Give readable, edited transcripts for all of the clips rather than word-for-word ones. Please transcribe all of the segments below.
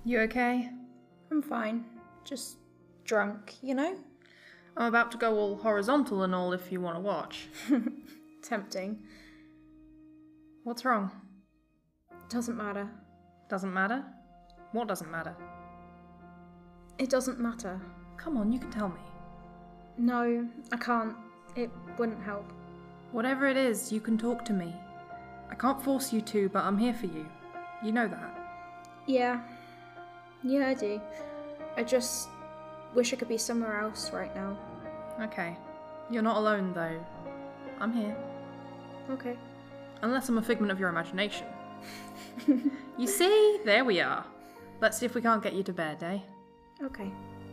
You okay? I'm fine. Just drunk, you know? I'm about to go all horizontal and all if you want to watch. Tempting. What's wrong? Doesn't matter. Doesn't matter? What doesn't matter? It doesn't matter. Come on, you can tell me. No, I can't. It wouldn't help. Whatever it is, you can talk to me. I can't force you to, but I'm here for you. You know that. Yeah, I do. I just wish I could be somewhere else right now. Okay. You're not alone, though. I'm here. Okay. Unless I'm a figment of your imagination. You see? There we are. Let's see if we can't get you to bed, eh? Okay.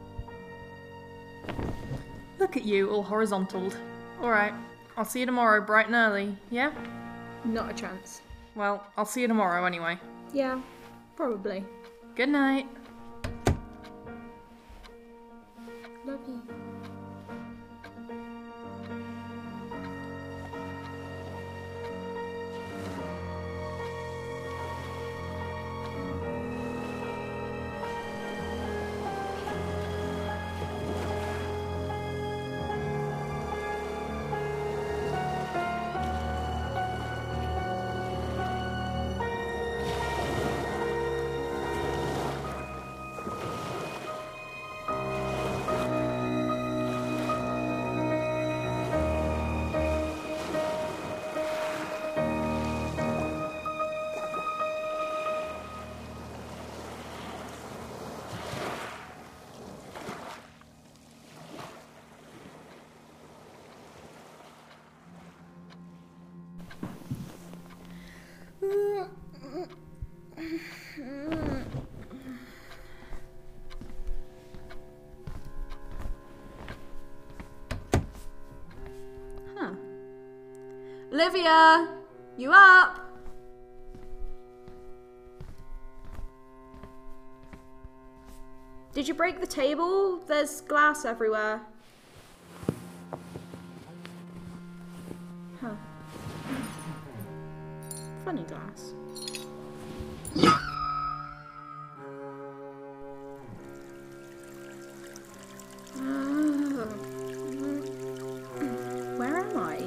Look at you, all horizontaled. Alright, I'll see you tomorrow bright and early, yeah? Not a chance. Well, I'll see you tomorrow anyway. Yeah, probably. Good night. Love you. Huh. Olivia! You up? Did you break the table? There's glass everywhere. Huh. Funny glass. Where am I?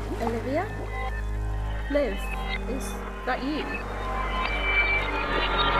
Olivia? Liv, is that you?